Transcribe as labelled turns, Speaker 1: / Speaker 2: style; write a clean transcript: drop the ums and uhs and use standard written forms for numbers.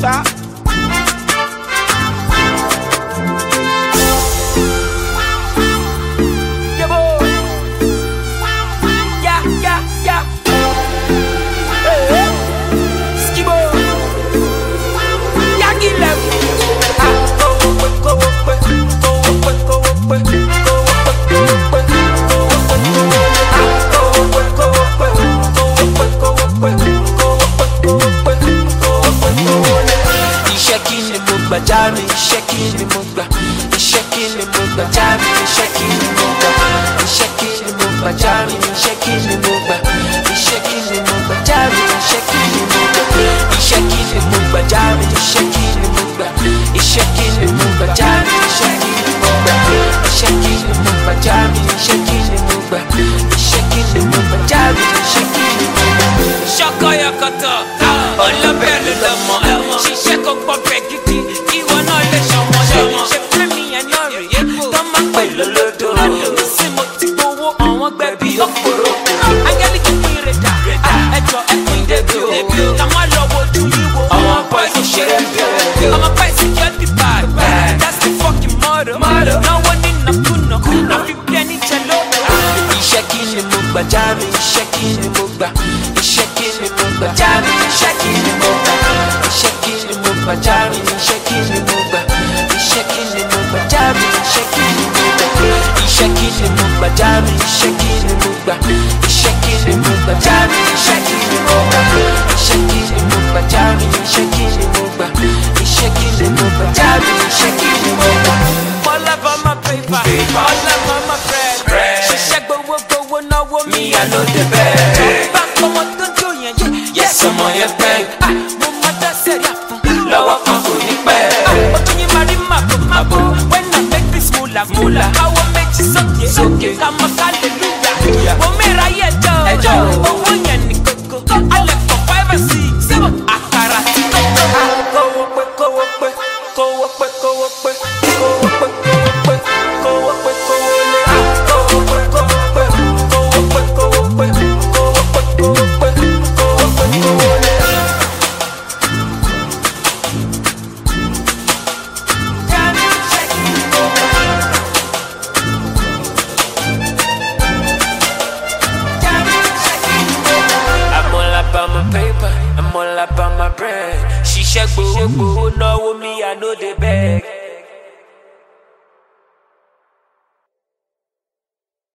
Speaker 1: Sha. Yeah, boy. Yeah. Hey. Skibo. Yeah, give them. Jami, shaking the mugba, shaking the mugba, Jami, shaking the mugba, shaking the mugba, Jami, shaking the mugba, shaking the mugba, Jami, shaking the mugba, shaking the mugba, Jami, shaking the mugba, shaking the mugba, Jami, shaking the mugba, shaking the mugba, Jami, shaking the mugba, shaking the mugba, Jami, shaking the mugba. Shaka yakata, all of them, she shake up a peggy. Jami, shaking the mugba, shaking the mugba, Jami, shaking the mugba, shaking the mugba, Jami, shaking the mugba, shaking the mugba, Jami, shaking the mugba, shaking the mugba, Jami, shaking the mugba, shaking the mugba, Jami, shaking the mugba, shaking the mugba, Jami, shaking the mugba, shaking the mugba, Jami, shaking the mugba. All up on my paper, all up on my bread. She shake me, I know the best. Back on what to do, yes, I'm on your bank. Mama, that's it. Lower Congo, but when you marry my boo, when I make this moolah, I will make you so okay. I'm a hallelujah. Oh, me, I oh, when you go, I left for 5 or 6. I I'm all up on my bread. She shake boo, no me, I know the bag.